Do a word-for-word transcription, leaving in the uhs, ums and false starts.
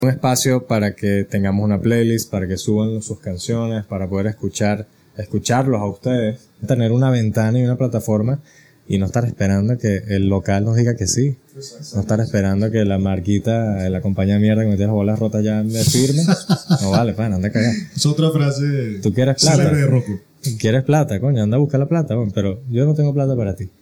un espacio para que tengamos una playlist, para que suban sus canciones, para poder escuchar, escucharlos a ustedes, tener una ventana y una plataforma y no estar esperando que el local nos diga que sí, no estar esperando que la marquita, la compañía de mierda que me tiene las bolas rotas ya me firme. No vale, pana, anda a cagar. Es otra frase. Tú quieres plata. De Rocco. Quieres plata, coño, anda a buscar la plata, bueno, pero yo no tengo plata para ti.